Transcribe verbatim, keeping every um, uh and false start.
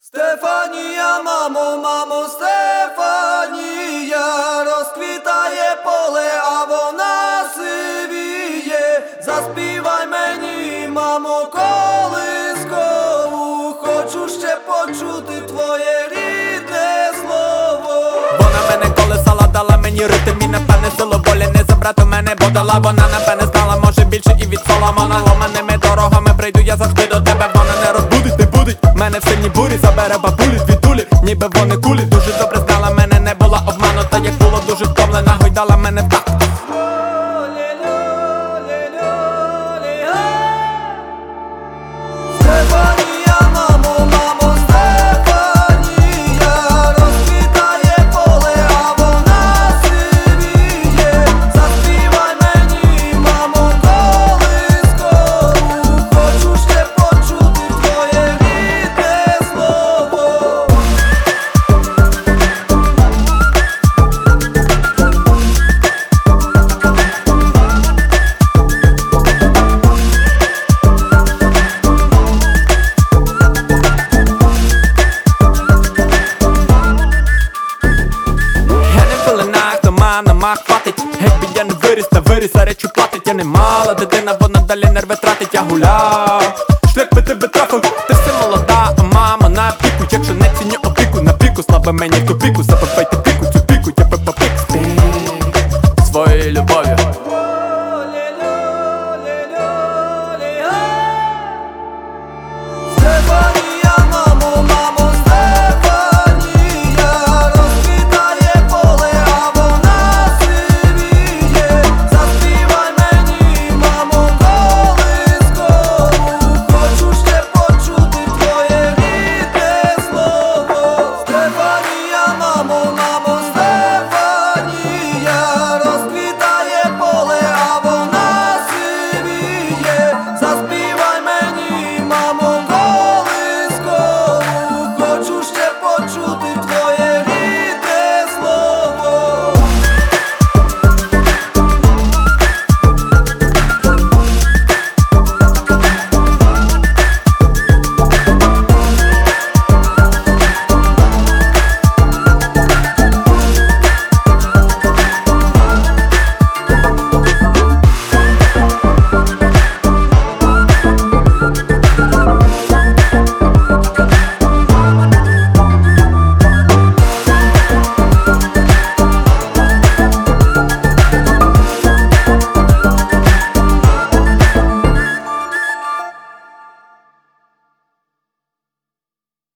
Стефанія, мамо, мамо, Стефанія, розквітає поле, а вона сивіє. Заспівай мені, мамо, колискову, хочу ще почути твоє рідне слово. Вона мене колесала, дала мені ритм і напевне силу волі не забрати мене, бо дала вона напевне знала, може більше і від Соломона. Ломаними дорогами прийду я завжди до тебе, вона не розбудить, не будить мене в сильній бурі, забере бабулі дві тулі, ніби вони кулі. Дуже добре знала мене, не була обманута, як було дуже втомлена, гойдала мене в такт. Стефанія, мамо, мамо, Стефанія, розквітає поле, а вона сивіє. Заспівай мені, мамо, колискову, хочу ще почути твоє рідне слово. Я не пеленах, дома на мах хватить. Геть я не виріс, та виріс, а речі платить. Я не мала дитина, вона далі нерви тратить. Я гуляв, шлях би тебе трафив. Ти все молода, а мама на піку. Якщо не ціню опіку, на піку слабе мені в тупіку.